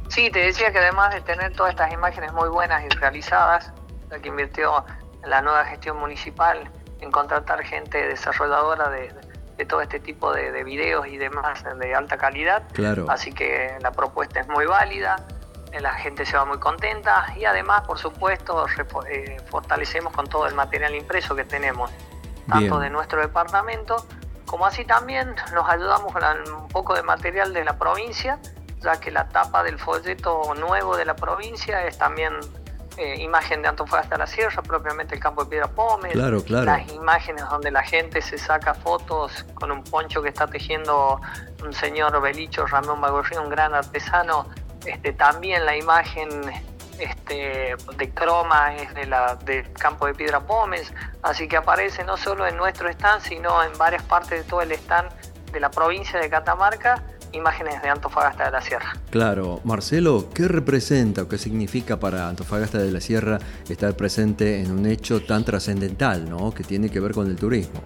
Sí, te decía que además de tener todas estas imágenes muy buenas y realizadas, la que invirtió en la nueva gestión municipal en contratar gente desarrolladora de todo este tipo de videos y demás de alta calidad. Claro. Así que la propuesta es muy válida, la gente se va muy contenta y además, por supuesto, fortalecemos con todo el material impreso que tenemos, tanto de nuestro departamento, como así también nos ayudamos con un poco de material de la provincia, ya que la tapa del folleto nuevo de la provincia es también imagen de Antofagasta de la Sierra, propiamente el campo de Piedra Pómez. Claro. Las imágenes donde la gente se saca fotos con un poncho que está tejiendo un señor Belicho Ramón Bagorría, un gran artesano. También la imagen de croma es del campo de Piedra Pómez, así que aparece no solo en nuestro stand, sino en varias partes de todo el stand de la provincia de Catamarca, imágenes de Antofagasta de la Sierra. Claro. Marcelo, ¿qué representa o qué significa para Antofagasta de la Sierra estar presente en un hecho tan trascendental, ¿no?, que tiene que ver con el turismo?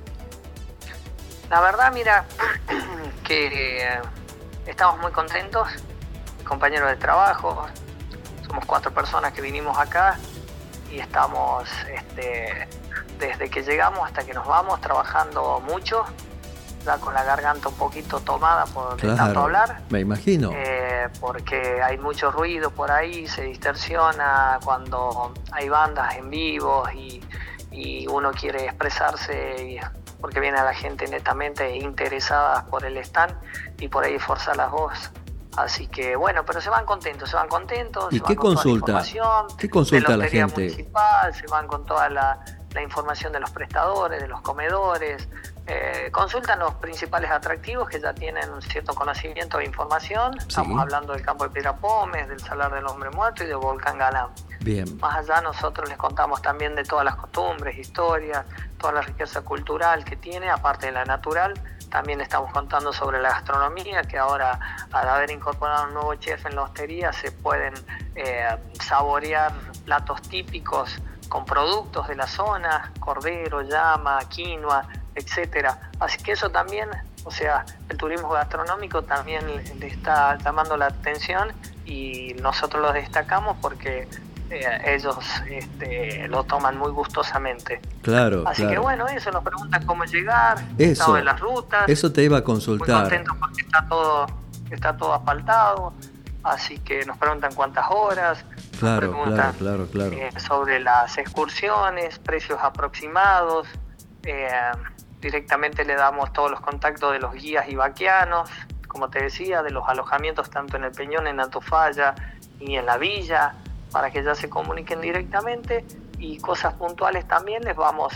La verdad, mira, que estamos muy contentos, compañeros de trabajo, somos 4 personas que vinimos acá y estamos desde que llegamos hasta que nos vamos trabajando mucho, ya con la garganta un poquito tomada por tanto hablar. Me imagino. Porque hay mucho ruido por ahí, se distorsiona cuando hay bandas en vivo y uno quiere expresarse porque viene a la gente netamente interesada por el stand y por ahí forzar las voces. Así que bueno, pero se van contentos. ¿Y qué consulta? ¿Qué consulta la gente? Municipal, se van con toda la información de los prestadores, de los comedores, consultan los principales atractivos que ya tienen un cierto conocimiento e información. Sí. Estamos hablando del campo de Piedra Pómez, del Salar del Hombre Muerto y del Volcán Galán. Bien. Más allá nosotros les contamos también de todas las costumbres, historias, toda la riqueza cultural que tiene, aparte de la natural. También estamos contando sobre la gastronomía, que ahora, al haber incorporado un nuevo chef en la hostería, se pueden saborear platos típicos con productos de la zona, cordero, llama, quinoa, etcétera. Así que eso también, o sea, el turismo gastronómico también le está llamando la atención y nosotros lo destacamos porque ellos lo toman muy gustosamente. Claro. Así que bueno, eso, nos preguntan cómo llegar, eso de las rutas. Eso te iba a consultar. Muy contentos porque está todo asfaltado, así que nos preguntan cuántas horas. Claro. Sobre las excursiones, precios aproximados. Directamente le damos todos los contactos de los guías ibaquianos, como te decía, de los alojamientos tanto en el Peñón, en Antofalla y en la villa, para que ya se comuniquen directamente, y cosas puntuales también les vamos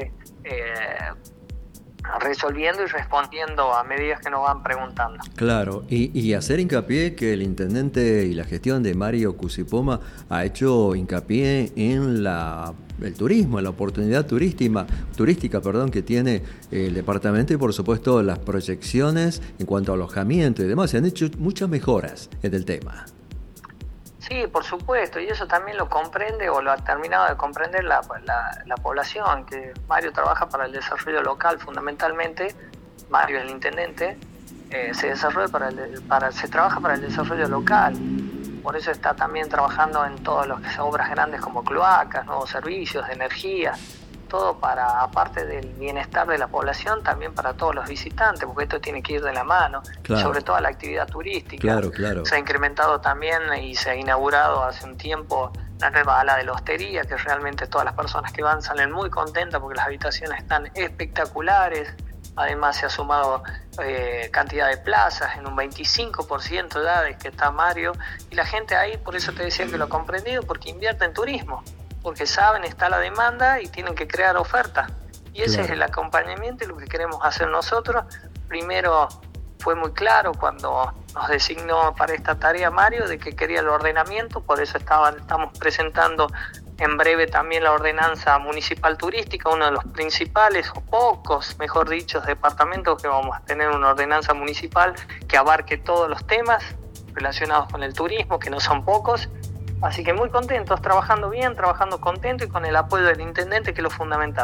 resolviendo y respondiendo a medida que nos van preguntando. Claro, y hacer hincapié que el intendente y la gestión de Mario Cusipoma ha hecho hincapié en el turismo, en la oportunidad turística que tiene el departamento y por supuesto las proyecciones en cuanto a alojamiento y demás. Se han hecho muchas mejoras en el tema. Sí, por supuesto, y eso también lo comprende o lo ha terminado de comprender la población, que Mario trabaja para el desarrollo local fundamentalmente. Mario, el intendente, se trabaja para el desarrollo local. Por eso está también trabajando en todas las obras grandes como cloacas, nuevos servicios de energía, todo para, aparte del bienestar de la población, también para todos los visitantes, porque esto tiene que ir de la mano, claro. Sobre todo la actividad turística. Claro. Se ha incrementado también y se ha inaugurado hace un tiempo la nueva ala de la hostería, que realmente todas las personas que van salen muy contentas porque las habitaciones están espectaculares. Además se ha sumado cantidad de plazas, en un 25% ya de que está Mario, y la gente ahí, por eso te decía que lo ha comprendido, porque invierte en turismo, porque saben, está la demanda y tienen que crear ofertas. Y ese es el acompañamiento y lo que queremos hacer nosotros. Primero fue muy claro cuando nos designó para esta tarea Mario de que quería el ordenamiento, por eso estamos presentando en breve también la ordenanza municipal turística, uno de los principales, o pocos, mejor dicho, departamentos que vamos a tener una ordenanza municipal que abarque todos los temas relacionados con el turismo, que no son pocos. Así que muy contentos, trabajando bien, trabajando contentos y con el apoyo del intendente, que es lo fundamental.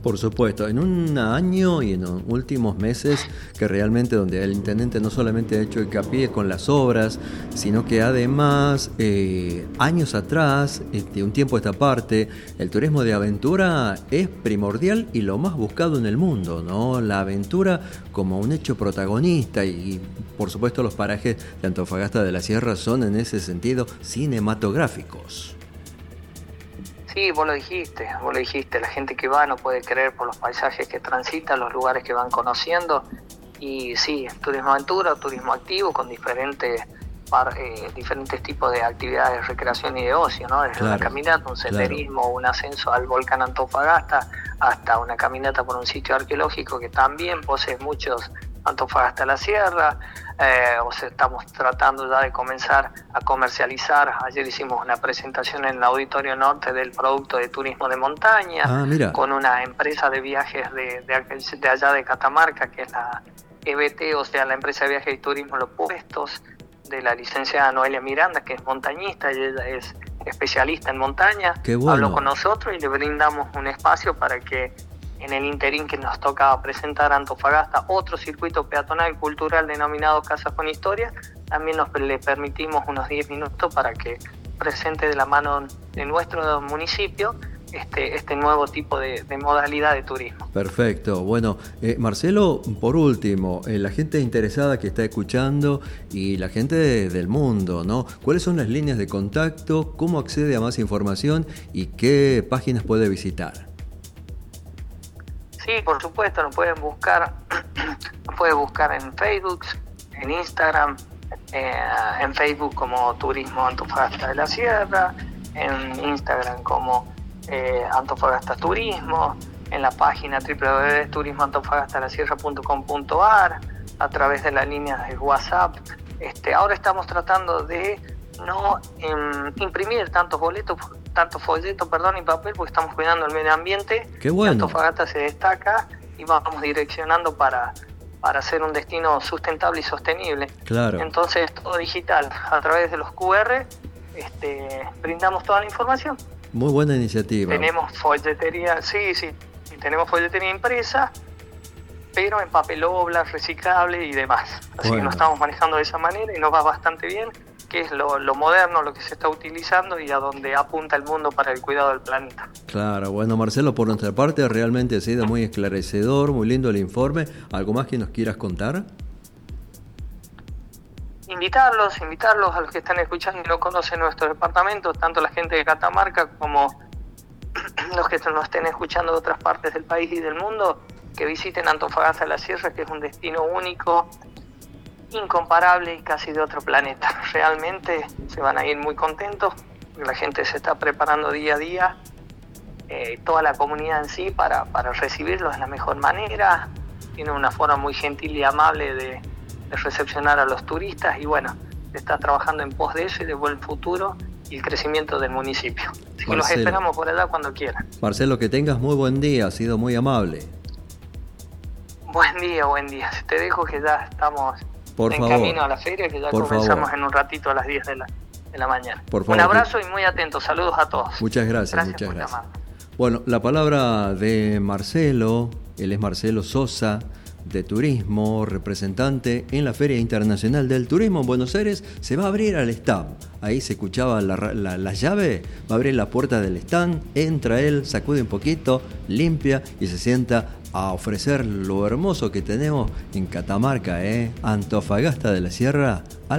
Por supuesto, en un año y en los últimos meses que realmente donde el intendente no solamente ha hecho hincapié con las obras, sino que además años atrás, de un tiempo a esta parte, el turismo de aventura es primordial y lo más buscado en el mundo, ¿no? La aventura como un hecho protagonista y por supuesto los parajes de Antofagasta de la Sierra son en ese sentido cinematográficos. Sí, vos lo dijiste, la gente que va no puede creer por los paisajes que transitan, los lugares que van conociendo, y sí, turismo aventura, turismo activo, con diferentes tipos de actividades de recreación y de ocio, ¿no? Desde una caminata, un senderismo, un ascenso al volcán Antofagasta, hasta una caminata por un sitio arqueológico que también posee muchos Antofagasta de la Sierra. Estamos tratando ya de comenzar a comercializar. Ayer hicimos una presentación en el Auditorio Norte del producto de turismo de montaña, con una empresa de viajes de allá de Catamarca, que es la EBT, o sea, la empresa de viajes y turismo Los Puestos, de la licenciada Noelia Miranda, que es montañista y ella es especialista en montaña. Qué bueno. Habló con nosotros y le brindamos un espacio para que en el interín que nos toca presentar a Antofagasta otro circuito peatonal cultural denominado Casas con Historia, también le permitimos unos 10 minutos para que presente de la mano de nuestro municipio este nuevo tipo de modalidad de turismo. Perfecto. Bueno, Marcelo, por último, la gente interesada que está escuchando y la gente del mundo, ¿no? ¿Cuáles son las líneas de contacto? ¿Cómo accede a más información? ¿Y qué páginas puede visitar? Sí, por supuesto, nos pueden buscar en Facebook, en Instagram, en Facebook como Turismo Antofagasta de la Sierra, en Instagram como Antofagasta Turismo, en la página www.turismoantofagastalasierra.com.ar, a través de las líneas de WhatsApp. Ahora estamos tratando de no imprimir tantos folletos y papel, porque estamos cuidando el medio ambiente. Qué bueno. Antofagasta se destaca y vamos direccionando para ser un destino sustentable y sostenible. Claro. Entonces, todo digital, a través de los QR, brindamos toda la información. Muy buena iniciativa. Tenemos folletería, tenemos folletería impresa, pero en papel obra, reciclable y demás. Así que nos estamos manejando de esa manera y nos va bastante bien, que es lo moderno, lo que se está utilizando y a donde apunta el mundo para el cuidado del planeta. Claro, bueno, Marcelo, por nuestra parte realmente ha sido muy esclarecedor, muy lindo el informe. ¿Algo más que nos quieras contar? Invitarlos a los que están escuchando y no conocen nuestro departamento, tanto la gente de Catamarca como los que nos estén escuchando de otras partes del país y del mundo, que visiten Antofagasta de la Sierra, que es un destino único, incomparable y casi de otro planeta. Realmente se van a ir muy contentos, porque la gente se está preparando día a día, toda la comunidad en sí, para recibirlos de la mejor manera. Tiene una forma muy gentil y amable de recepcionar a los turistas, y bueno, se está trabajando en pos de eso y de buen futuro y el crecimiento del municipio. Así que los esperamos por allá cuando quieran. Marcelo, que tengas muy buen día, ha sido muy amable. Buen día. Te dejo que ya estamos camino a la feria, que ya comenzamos en un ratito a las 10 de la mañana. Un abrazo y muy atentos. Saludos a todos. Muchas gracias. Bueno, la palabra de Marcelo, él es Marcelo Sosa, de Turismo, representante en la Feria Internacional del Turismo en Buenos Aires. Se va a abrir al stand. Ahí se escuchaba la llave, va a abrir la puerta del stand, entra él, sacude un poquito, limpia y se sienta a ofrecer lo hermoso que tenemos en Catamarca, Antofagasta de la Sierra.